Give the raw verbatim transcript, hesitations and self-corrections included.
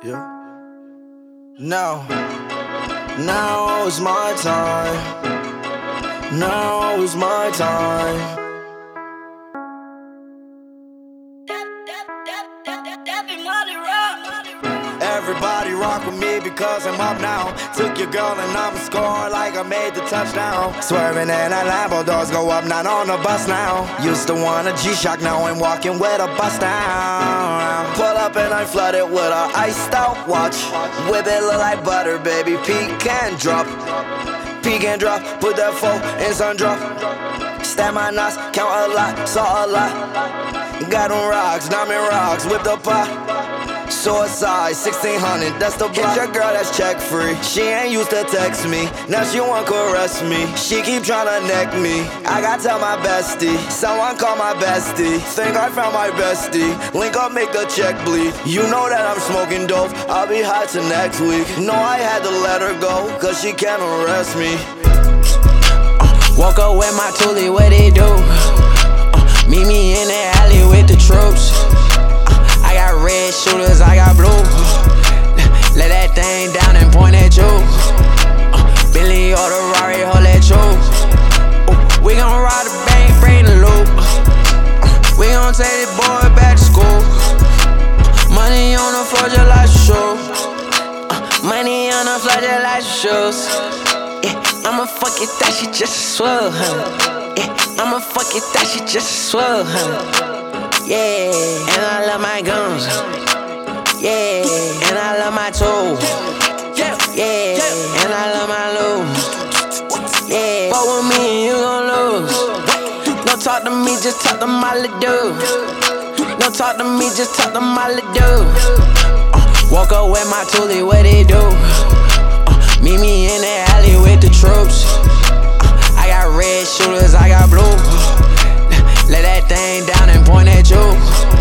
Yeah. Now, now is my time. Now is my time. Everybody rock with me because I'm up now. Took your girl and I'm scoring like I made the touchdown. Swerving in that Lambo, doors go up, not on the bus now. Used to want a G-Shock, now I'm walking with a bust down. Pull up and I flood it with a iced out watch. Whip it look like butter, baby, peek and drop. Peek and drop, put that four in sun drop. Stab my knots, count a lot, saw a lot. Got them rocks, diamond rocks, whip the pot. Suicide, sixteen hundred, that's the block. Hit your girl that's check free. She ain't used to text me, now she want caress me. She keep tryna neck me, I gotta tell my bestie. Someone call my bestie, think I found my bestie. Link up, make the check bleed. You know that I'm smoking dope, I'll be high till next week. Know I had to let her go, cause she can't arrest me. uh, Walk up with my toolie, what they do? uh, Meet me in the alley with the troops. I got red shooters, I got blue. Let that thing down and point at you. uh, Bentley or the Rari, hold that you. uh, We gon' ride the bank, bring the loop. uh, We gon' take this boy back to school. uh, Money on the floor just like shoes. uh, Money on the floor just like shoes. Yeah, I'ma fuck it, that shit just swell, huh? Yeah, I'ma fuck it, that shit just swell, huh? Yeah, and I love my guns. Yeah, and I love my tools. Yeah, and I love my loot. Yeah, fuck with me and you gon' lose. Don't talk to me, just talk to my little dude. Don't talk to me, just talk to my little dude. uh, Walk up with my toolie, what they do? uh, Meet me in the alley with the troops. uh, I got red shooters, I got blue. Let that thing down and point at you.